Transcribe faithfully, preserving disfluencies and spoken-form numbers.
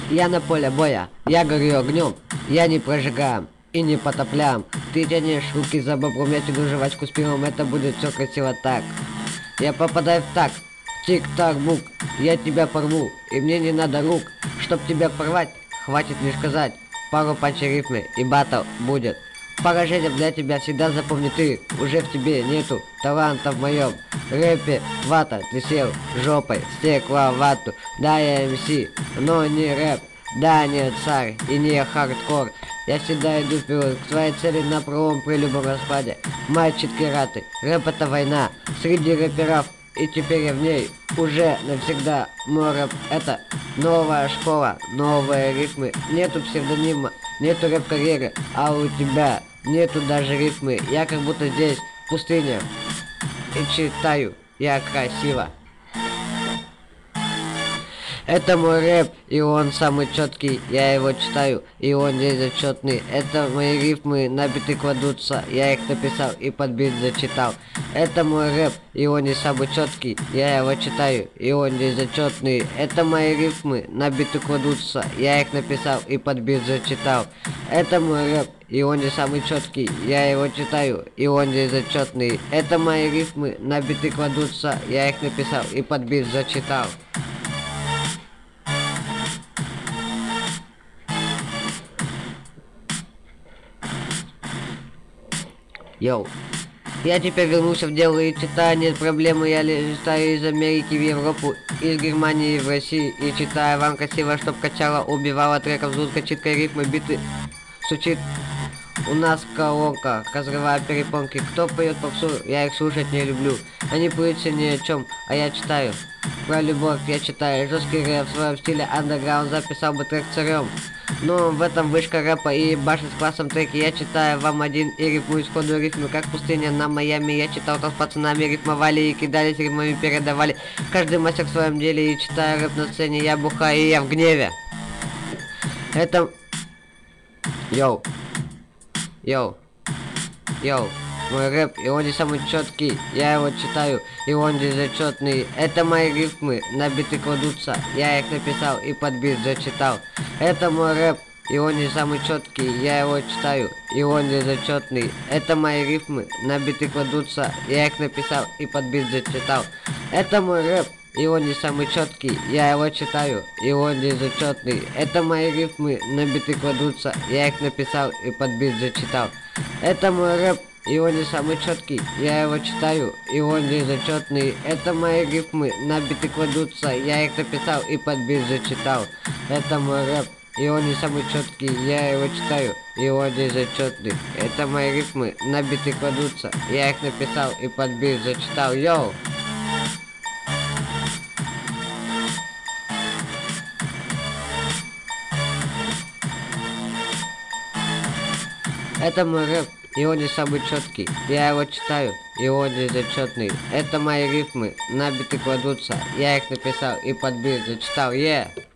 Я на поле боя, я горю огнем, я не прожигаем и не потопляем. Ты тянешь руки за бобром, я тяну жвачку с пивом, это будет все красиво так. Я попадаю в так, тик-так-бук, я тебя порву, и мне не надо рук, чтоб тебя порвать, хватит лишь сказать пару панчей рифмы, и батл будет. Поражением для тебя всегда запомни ты, уже в тебе нету таланта в моем рэпе. Вата, ты сел жопой, стекла вату. Да, я эм си, но не рэп. Да, не царь и не хардкор. Я всегда иду вперед к своей цели на пролом при любом распаде. Мальчик пираты, рэп это война среди рэперов. И теперь я в ней уже навсегда. Мой рэп это новая школа, новые рифмы. Нету псевдонима, нету рэп-карьеры, а у тебя нету даже рифмы. Я как будто здесь пустыня и читаю я красиво. Это мой рэп, и он самый четкий, я его читаю, и он здесь зачетный. Это мои рифмы, набиты кладутся, я их написал и под бит зачитал. Это мой рэп, и он не самый четкий, я его читаю, и он здесь зачетный. Это мои рифмы, набиты кладутся, я их написал и под бит зачитал. Это мой рэп, и он не самый четкий, я его читаю, и он здесь зачетный. Это мои рифмы, набиты кладутся, я их написал и под бит зачитал. Йоу. Я теперь вернулся в дело и читаю, нет проблемы, я летаю из Америки в Европу, из Германии в Россию и читаю вам красиво, чтоб качала, убивала треков, звука, читкой рифмы, биты, сучит. У нас колонка, разрывая перепонки. Кто поет попсу, я их слушать не люблю. Они поются ни о чем, а я читаю. Про любовь я читаю. Жесткий рэп в своем стиле андеграунд записал бы трек царем. Но в этом вышка рэпа и башен с классом треки. Я читаю вам один и рифмую сходу рифмы, как пустыня на Майами. Я читал там с пацанами, рифмовали и кидались, рифмами передавали. Каждый мастер в своем деле и читаю рэп на сцене. Я бухаю и я в гневе. Это... Йоу. Йоу, йоу, мой рэп, и он не самый четкий, я его читаю, и он не зачетный. Это мои рифмы, набиты кладутся, я их написал и под бит зачитал. Это мой рэп, и он не самый четкий, я его читаю, и он не зачетный. Это мои рифмы, набиты кладутся, я их написал и под бит зачитал. Это мой рэп, и он не самый четкий, я его читаю, и он не зачетный. Это мои рифмы, набиты кладутся, я их написал и под бит зачитал. Это мой рэп, и он не самый четкий, я его читаю, и он не зачетный. Это мои рифмы, набиты кладутся, я их написал и под бит зачитал. Это мой рэп, и он не самый четкий, я его читаю, и он не зачетный. Это мои рифмы, набиты кладутся, я их написал и под бит зачитал. Йоу! Это мой рэп, и он не самый четкий, я его читаю, и он не зачетный. Это мои рифмы, набиты кладутся, я их написал и под бит зачитал, е! Yeah.